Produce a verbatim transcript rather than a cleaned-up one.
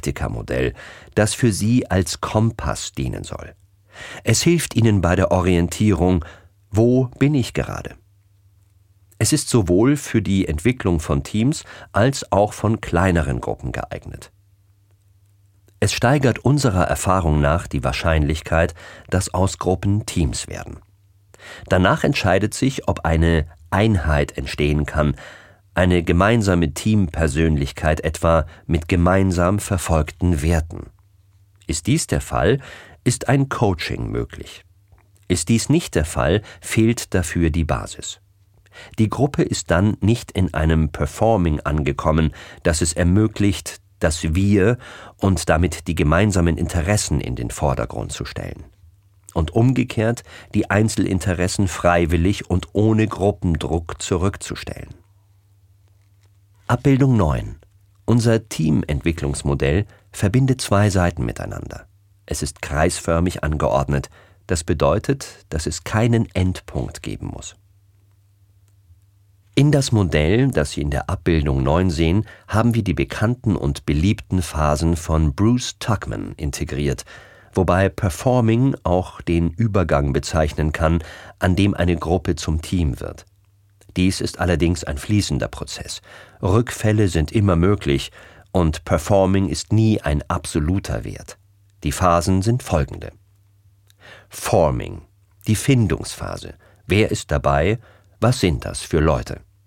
Praktikermodell, das für Sie als Kompass dienen soll. Es hilft Ihnen bei der Orientierung, wo bin ich gerade? Es ist sowohl für die Entwicklung von Teams als auch von kleineren Gruppen geeignet. Es steigert unserer Erfahrung nach die Wahrscheinlichkeit, dass aus Gruppen Teams werden. Danach entscheidet sich, ob eine Einheit entstehen kann, eine gemeinsame Teampersönlichkeit etwa mit gemeinsam verfolgten Werten. Ist dies der Fall, ist ein Coaching möglich. Ist dies nicht der Fall, fehlt dafür die Basis. Die Gruppe ist dann nicht in einem Performing angekommen, das es ermöglicht, das Wir und damit die gemeinsamen Interessen in den Vordergrund zu stellen. Und umgekehrt die Einzelinteressen freiwillig und ohne Gruppendruck zurückzustellen. Abbildung neun. Unser Teamentwicklungsmodell verbindet zwei Seiten miteinander. Es ist kreisförmig angeordnet. Das bedeutet, dass es keinen Endpunkt geben muss. In das Modell, das Sie in der Abbildung neun sehen, haben wir die bekannten und beliebten Phasen von Bruce Tuckman integriert, wobei Performing auch den Übergang bezeichnen kann, an dem eine Gruppe zum Team wird. Dies ist allerdings ein fließender Prozess. Rückfälle sind immer möglich und Performing ist nie ein absoluter Wert. Die Phasen sind folgende. Forming, die Findungsphase. Wer ist dabei? Was sind das für Leute?